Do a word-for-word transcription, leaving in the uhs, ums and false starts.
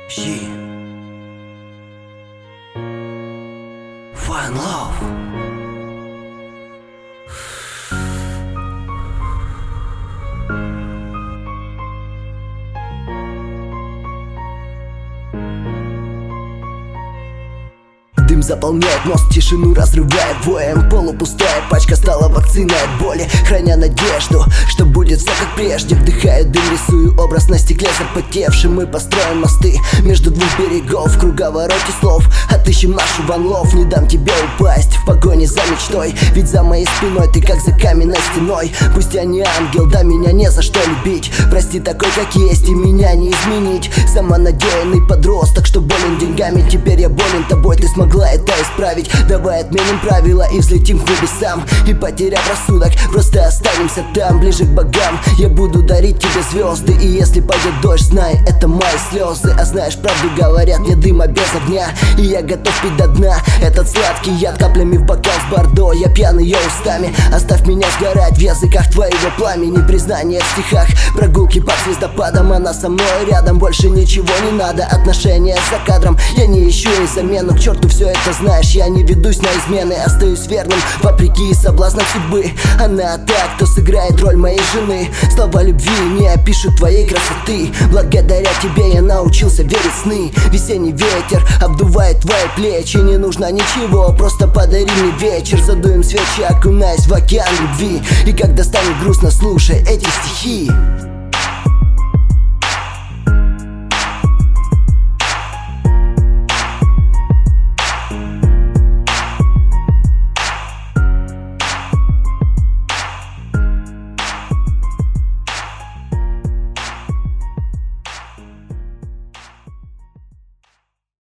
She One love. Дым заполняет мозг, тишину разрывает воем. Полупустая пачка стала вакциной от боли, храня надежду, что будет все как прежде. Вдыхаю дым, рисую образ на стекле запотевшим. Мы построим мосты между двух берегов, в круговороте слов отыщем нашу one love. Не дам тебе упасть в погоне за мечтой, ведь за моей спиной ты как за каменной стеной. Пусть я не ангел, да меня не за что любить. Прости такой как есть, и меня не изменить. Самонадеянный подросток, что болен деньгами. Теперь я болен тобой, ты смогла это исправить. Давай отменим правила и взлетим к небесам. И потеряв рассудок, просто останемся там, ближе к богам. Я буду дарить тебе звезды, и если пойдет дождь, знай, это мои слезы. А знаешь, правду говорят, нет дыма без огня, и я готов пить до дна этот сладкий яд каплями в бокал с бордо. Я пьяный ее устами, оставь меня сгорать в языках твоего пламени. Признание в стихах, прогулки под звездопадом. Она со мной рядом, больше ничего не надо. Отношения за кадром, я не ищу ей замену. К черту все это знаешь, я не ведусь на измены. Остаюсь верным, вопреки соблазнам судьбы. Она та, кто сыграет роль моей жены. Слова любви не опишут твоей красоты. Благодаря тебе я научился верить в сны. Весенний ветер обдувает твои плечи. Не нужно ничего, просто подари мне вечер. Задуем свечи, окунаясь в океан любви. И когда станет грустно, слушай эти стихи.